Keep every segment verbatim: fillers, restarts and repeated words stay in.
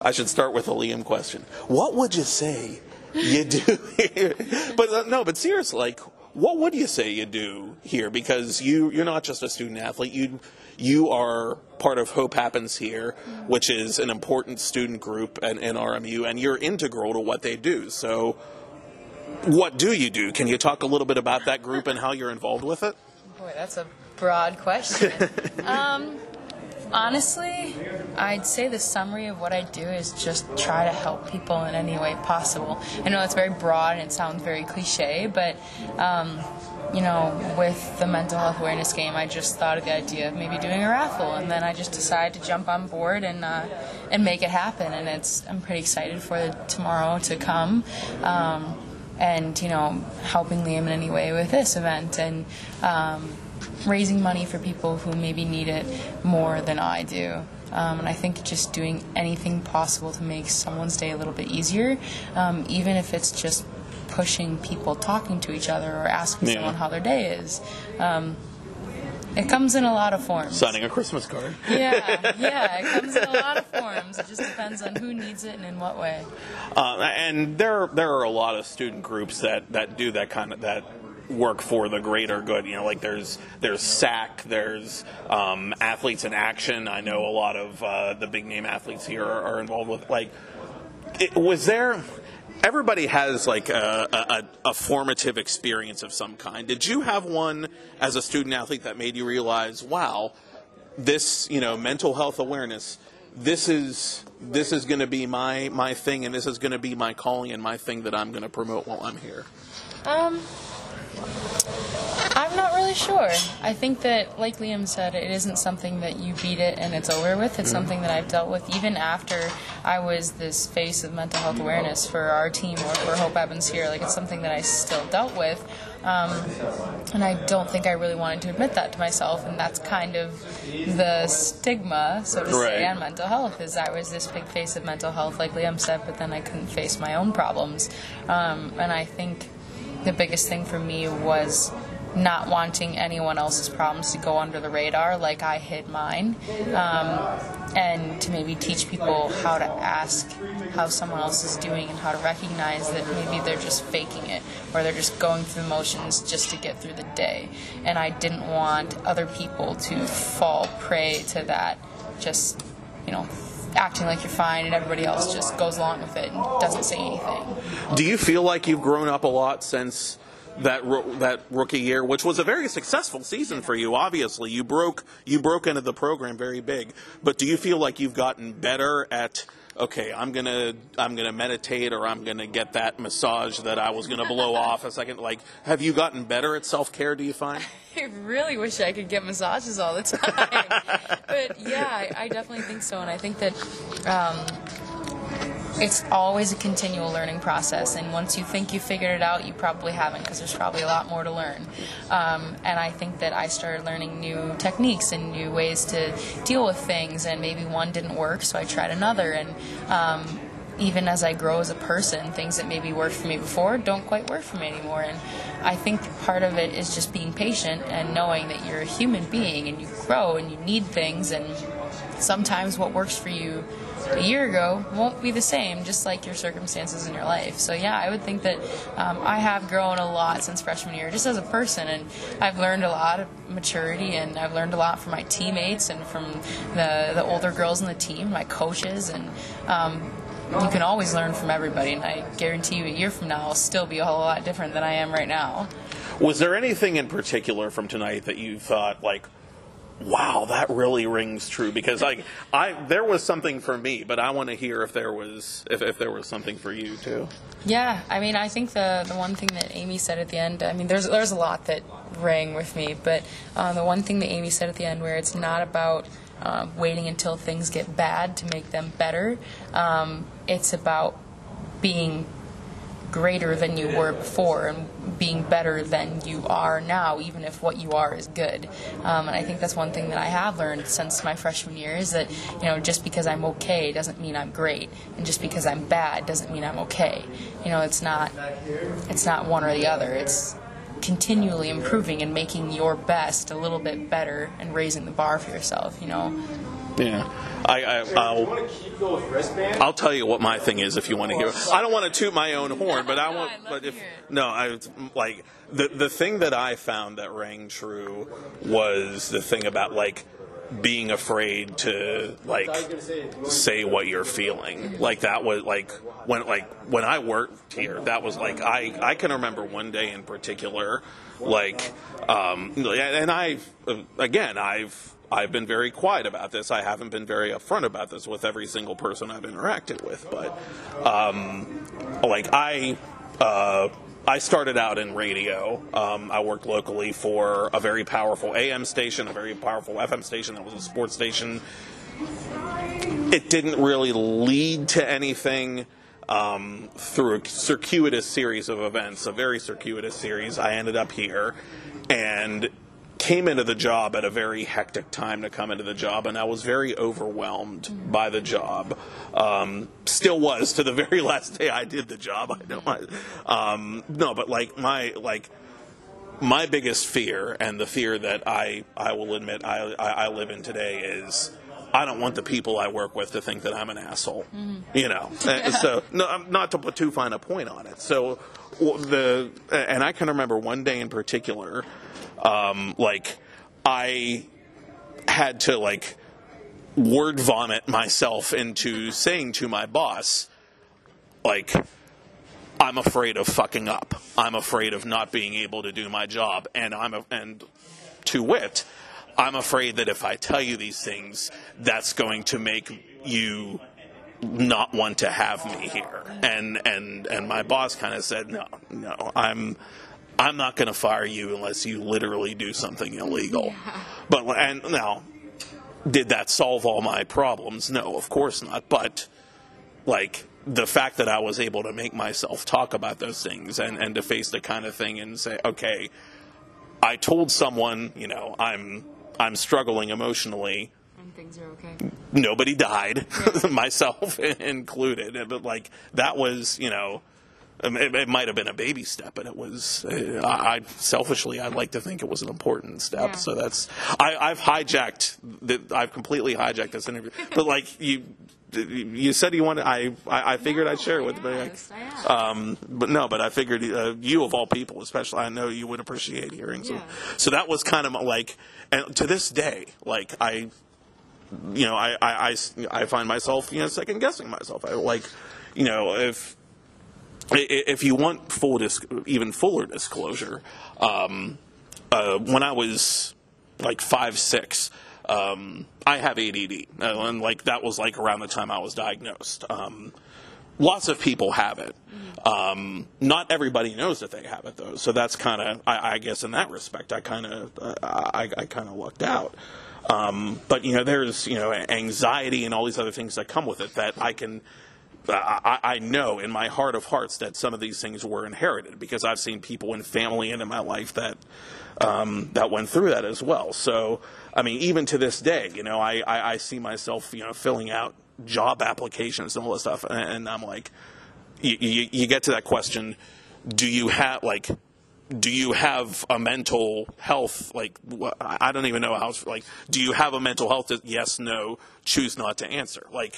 I should start with a Liam question. What would you say you do here? But uh, no, but seriously, like, what would you say you do here? Because you, you're not just a student athlete. You you are part of Hope Happens Here, which is an important student group in, in R M U, and you're integral to what they do. So what do you do? Can you talk a little bit about that group and how you're involved with it? Boy, that's a broad question. um, honestly, I'd say the summary of what I do is just try to help people in any way possible. I know it's very broad and it sounds very cliche, but um, you know, with the mental health awareness game, I just thought of the idea of maybe doing a raffle, and then I just decided to jump on board and uh, and make it happen. And it's I'm pretty excited for tomorrow to come. Um, and, you know, helping Liam in any way with this event, and um, raising money for people who maybe need it more than I do. Um, and I think just doing anything possible to make someone's day a little bit easier, um, even if it's just pushing people talking to each other or asking yeah. someone how their day is. Um, It comes in a lot of forms. Signing a Christmas card. Yeah, yeah, it comes in a lot of forms. It just depends on who needs it and in what way. Uh, and there, there are a lot of student groups that, that do that kind of that work for the greater good. You know, like there's there's S A C, there's um, Athletes in Action. I know a lot of uh, the big name athletes here are, are involved with. Like, it, was there? Everybody has like a, a, a formative experience of some kind. Did you have one as a student athlete that made you realize, wow, this, you know, mental health awareness, this is this is going to be my my thing, and this is going to be my calling and my thing that I'm going to promote while I'm here? Um, I'm not really sure. I think that, like Liam said, it isn't something that you beat it and it's over with. It's mm-hmm. something that I've dealt with even after I was this face of mental health awareness for our team or for Hope Happens Here. Like, it's something that I still dealt with. Um, and I don't think I really wanted to admit that to myself, and that's kind of the stigma, so to right. say, on mental health, is I was this big face of mental health, like Liam said, but then I couldn't face my own problems. Um, and I think the biggest thing for me was not wanting anyone else's problems to go under the radar like I hid mine, um, and to maybe teach people how to ask how someone else is doing and how to recognize that maybe they're just faking it or they're just going through the motions just to get through the day. And I didn't want other people to fall prey to that, just, you know, acting like you're fine and everybody else just goes along with it and doesn't say anything. Do you feel like you've grown up a lot since that ro- that rookie year, which was a very successful season for you? Obviously, you broke you broke into the program very big. But do you feel like you've gotten better at, okay, I'm gonna I'm gonna meditate, or I'm gonna get that massage that I was gonna blow off a second? Like, have you gotten better at self-care, do you find? I really wish I could get massages all the time. But yeah, I, I definitely think so. And I think that um, it's always a continual learning process. And once you think you figured it out, you probably haven't, because there's probably a lot more to learn. Um, and I think that I started learning new techniques and new ways to deal with things. And maybe one didn't work, so I tried another. And um, even as I grow as a person, things that maybe worked for me before don't quite work for me anymore. And I think part of it is just being patient and knowing that you're a human being and you grow and you need things, and sometimes what works for you a year ago won't be the same, just like your circumstances in your life. So yeah, I would think that um, I have grown a lot since freshman year, just as a person, and I've learned a lot of maturity, and I've learned a lot from my teammates and from the, the older girls in the team, my coaches, and um, you can always learn from everybody, and I guarantee you a year from now I'll still be a whole lot different than I am right now. Was there anything in particular from tonight that you thought, like, wow, that really rings true? Because like I, there was something for me, but I want to hear if there was if, if there was something for you too. Yeah, I mean, I think the the one thing that Amy said at the end, I mean, there's there's a lot that rang with me, but um, the one thing that Amy said at the end, where it's not about uh, waiting until things get bad to make them better. Um, it's about being greater than you were before and being better than you are now, even if what you are is good. Um, and I think that's one thing that I have learned since my freshman year, is that, you know, just because I'm okay doesn't mean I'm great, and just because I'm bad doesn't mean I'm okay. You know, it's not it's not one or the other. It's continually improving and making your best a little bit better and raising the bar for yourself, you know. Yeah. I, I, I'll, want to keep those wristbands? I'll tell you what my thing is if you want to hear. I don't want to toot my own horn, but I No, want. I love But to if hear it. no, I like the the thing that I found that rang true was the thing about like being afraid to like say what you're feeling. Like that was like when like when I worked here, that was like I I can remember one day in particular, like um, and I again I've. I've been very quiet about this. I haven't been very upfront about this with every single person I've interacted with. But, um, like, I uh, I started out in radio. Um, I worked locally for a very powerful A M station, a very powerful F M station that was a sports station. It didn't really lead to anything. Um, through a circuitous series of events, a very circuitous series, I ended up here. And came into the job at a very hectic time to come into the job, and I was very overwhelmed by the job. Um, still was to the very last day I did the job. I don't. Um, no, but like my like my biggest fear, and the fear that I I will admit I I, I live in today is. I don't want the people I work with to think that I'm an asshole, mm-hmm. you know. So, no, not to put too fine a point on it. So, the and I can remember one day in particular. Um, like, I had to, like, word vomit myself into saying to my boss, like, I'm afraid of fucking up. I'm afraid of not being able to do my job. And I'm a, and to wit, I'm afraid that if I tell you these things, that's going to make you not want to have me here. And, and, and my boss kind of said, no, no, I'm... I'm not going to fire you unless you literally do something illegal. Yeah. But and now, did that solve all my problems? No, of course not. But like the fact that I was able to make myself talk about those things and, and to face the kind of thing and say, okay, I told someone, you know, I'm I'm struggling emotionally. And things are okay. Nobody died, yeah. Myself included. But like that was, you know. It, it might have been a baby step, but it was. Uh, I selfishly, I'd like to think it was an important step. Yeah. So that's. I, I've hijacked. The, I've completely hijacked this interview. But like you, you said you wanted. I. I, I figured no, I'd share it with. Yes, but, like, um, but no. But I figured uh, you of all people, especially, I know you would appreciate hearing. So, yeah. so that was kind of like, and to this day, like I, you know, I, I, I, I find myself, you know, second guessing myself. I like, you know, if. If you want full, disc- even fuller disclosure, um, uh, when I was like five, six, um, I have A D D, uh, and like that was like around the time I was diagnosed. Um, lots of people have it. Um, not everybody knows that they have it though, so that's kind of, I, I guess, in that respect, I kind of, uh, I, I kind of lucked out. Um, but you know, there's you know anxiety and all these other things that come with it that I can. I, I know in my heart of hearts that some of these things were inherited because I've seen people in family and in my life that um, that went through that as well. So, I mean, even to this day, you know, I, I, I see myself, you know, filling out job applications and all this stuff, and, and I'm like, you, you, you get to that question, do you have, like, do you have a mental health, like, I don't even know how, it's, like, do you have a mental health, yes, no, choose not to answer, like,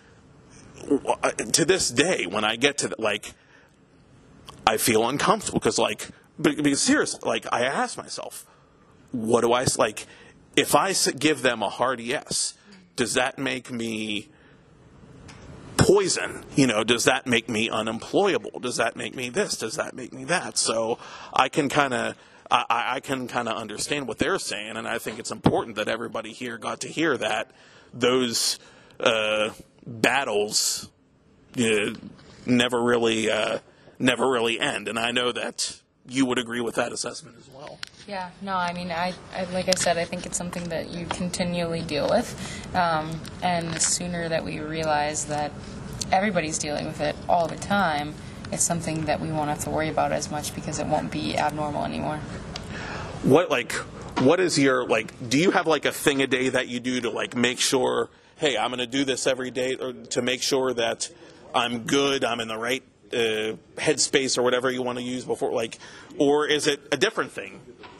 to this day, when I get to the, like, I feel uncomfortable because, like, because seriously, like, I ask myself, what do I like? If I give them a hard yes, does that make me poison? You know, does that make me unemployable? Does that make me this? Does that make me that? So I can kind of. I, I can kind of understand what they're saying, and I think it's important that everybody here got to hear that those. Uh, battles uh, never really uh, never really end, and I know that you would agree with that assessment as well. Yeah, no, I mean, I, I like I said, I think it's something that you continually deal with, um, and the sooner that we realize that everybody's dealing with it all the time, it's something that we won't have to worry about as much because it won't be abnormal anymore. What like what is your like? Do you have like a thing a day that you do to like make sure? Hey, I'm going to do this every day to make sure that I'm good, I'm in the right uh, headspace or whatever you want to use before, like, or is it a different thing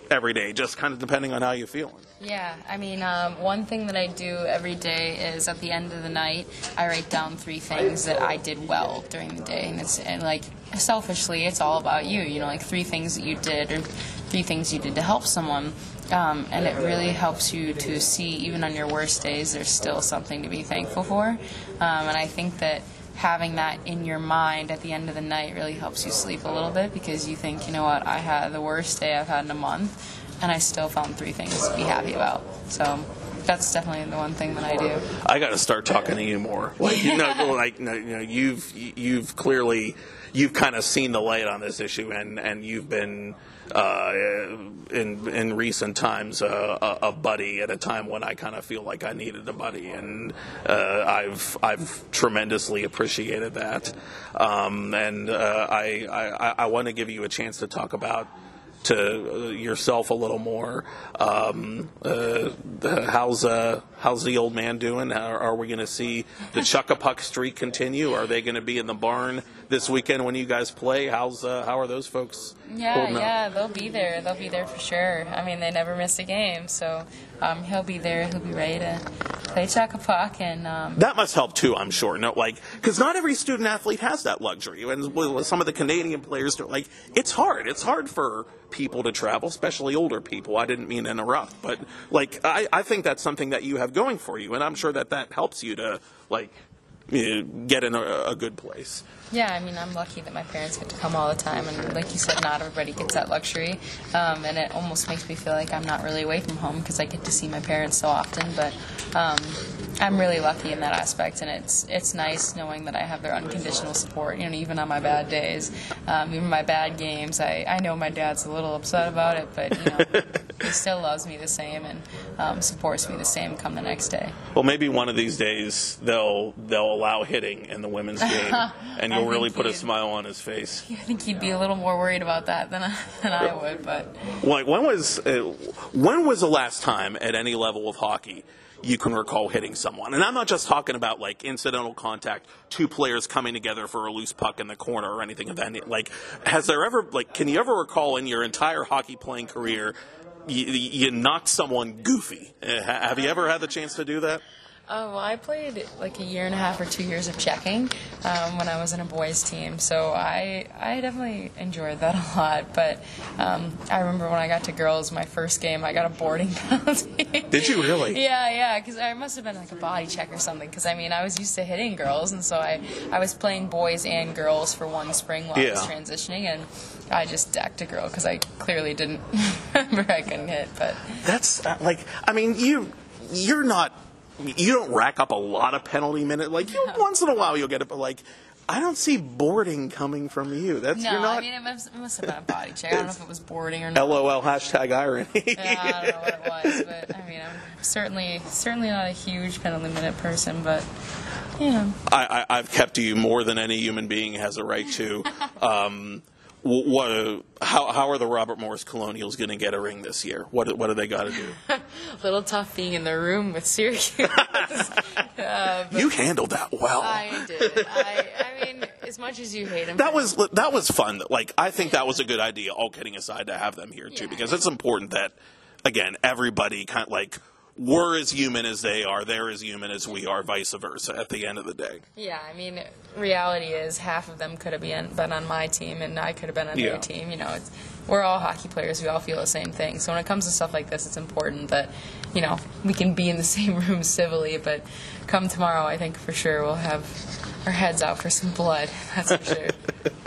every day, just kind of depending on how you're feeling. Yeah, I mean, um, one thing that I do every day is at the end of the night, I write down three things that I did well during the day, and it's and like selfishly, it's all about you. You know, like three things that you did, or three things you did to help someone, um, and it really helps you to see, even on your worst days, there's still something to be thankful for, um, and I think that having that in your mind at the end of the night really helps you sleep a little bit, because you think, you know what, I had the worst day I've had in a month, and I still found three things to be happy about. So that's definitely the one thing that I do. I got to start talking to you more. Like you know, like you know, you've you've clearly you've kind of seen the light on this issue, and and you've been uh, in in recent times uh, a, a buddy at a time when I kind of feel like I needed a buddy, and uh, I've I've tremendously appreciated that, um, and uh, I I, I want to give you a chance to talk about to yourself a little more. Um, uh, how's uh, how's the old man doing? Are, are we going to see the Chuck-a-Puck streak continue? Are they going to be in the barn this weekend when you guys play? How's uh, how are those folks? Yeah, yeah, they'll be there. They'll be there for sure. I mean, they never miss a game, so um, he'll be there. He'll be ready to play Chuck-a-Puck, and um, that must help too, I'm sure. No, like because not every student athlete has that luxury, and with some of the Canadian players, like it's hard. It's hard for people to travel, especially older people. I didn't mean to interrupt, but like I, I think that's something that you have going for you, and I'm sure that that helps you to like you know, get in a, a good place. Yeah, I mean, I'm lucky that my parents get to come all the time, and like you said, not everybody gets that luxury, um, and it almost makes me feel like I'm not really away from home because I get to see my parents so often, but um, I'm really lucky in that aspect, and it's it's nice knowing that I have their unconditional support, you know, even on my bad days, um, even my bad games. I, I know my dad's a little upset about it, but, you know, he still loves me the same and um, supports me the same come the next day. Well, maybe one of these days they'll they'll allow hitting in the women's game, and you'll really put a smile on his face. I think he'd be a little more worried about that than I, than I would. But like, when was uh, when was the last time at any level of hockey you can recall hitting someone? And I'm not just talking about like incidental contact, two players coming together for a loose puck in the corner or anything of that. Like, has there ever like can you ever recall in your entire hockey playing career you, you knocked someone goofy? Uh, have you ever had the chance to do that? Oh, well, I played like a year and a half or two years of checking um, when I was in a boys' team, so I I definitely enjoyed that a lot. But um, I remember when I got to girls, my first game, I got a boarding penalty. Did you really? Yeah, yeah, because I must have been like a body check or something, because I mean, I was used to hitting girls, and so I, I was playing boys and girls for one spring while yeah. I was transitioning, and I just decked a girl because I clearly didn't remember I couldn't hit. But that's uh, like, I mean, you you're not. You don't rack up a lot of penalty minutes. Like, you, once in a while you'll get it, but, like, I don't see boarding coming from you. That's no, you're not, I mean, it must, it must have been a body check. I don't know if it was boarding or not. LOL, hashtag irony. Yeah, I don't know what it was, but, I mean, I'm certainly, certainly not a huge penalty minute person, but, you know. I, I, I've kept you more than any human being has a right to. Um, What? How? How are the Robert Morris Colonials going to get a ring this year? What? What do they got to do? A little tough being in the room with Syracuse. uh, you handled that well. I did. I, I mean, as much as you hate them, that was that was fun. Like, I think that was a good idea. All kidding aside, to have them here too, yeah. because it's important that, again, everybody kind of like. We're as human as they are. They're as human as we are, vice versa, at the end of the day. Yeah, I mean, reality is half of them could have been, been on my team, and I could have been on yeah. their team. You know, it's, we're all hockey players. We all feel the same thing. So when it comes to stuff like this, it's important that, you know, we can be in the same room civilly. But come tomorrow, I think for sure we'll have our heads out for some blood. That's for sure.